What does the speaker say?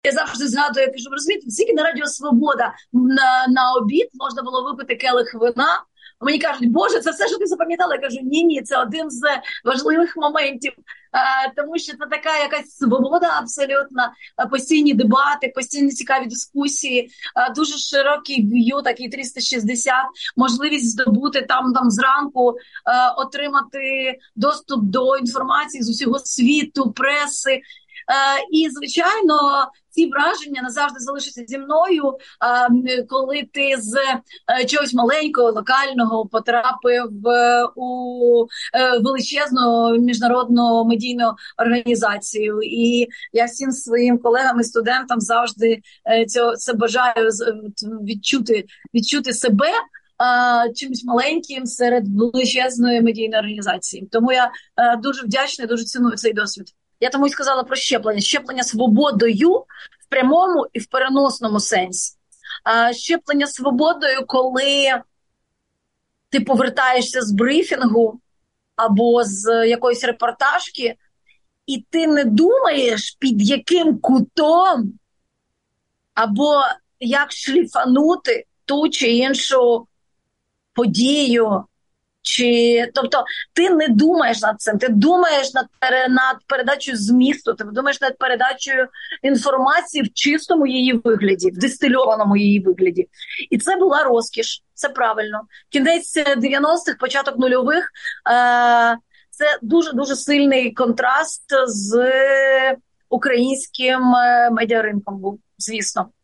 Я завжди згадую, я кажу, ви розумієте, тільки на Радіо Свобода на обід можна було випити келих вина. Мені кажуть, Боже, це все, що ти запам'ятала? Я кажу, ні, це один з важливих моментів, тому що це така якась свобода абсолютно, постійні дебати, постійні цікаві дискусії, дуже широкий в'ю, такий 360, можливість здобути там зранку, отримати доступ до інформації з усього світу, преси. І, звичайно, ці враження назавжди залишаться зі мною, коли ти з чогось маленького, локального потрапив у величезну міжнародну медійну організацію. І я всім своїм колегам і студентам завжди це бажаю відчути себе чимось маленьким серед величезної медійної організації. Тому я дуже вдячна, дуже ціную цей досвід. Я тому й сказала про щеплення. Щеплення свободою в прямому і в переносному сенсі. Щеплення свободою, коли ти повертаєшся з брифінгу або з якоїсь репортажки, і ти не думаєш, під яким кутом або як шліфанути ту чи іншу подію. Тобто ти не думаєш над цим, ти думаєш над передачею змісту, ти думаєш над передачею інформації в чистому її вигляді, в дистильованому її вигляді. І це була розкіш, це правильно. Кінець 90-х, початок нульових це дуже-дуже сильний контраст з українським медіаринком був, звісно.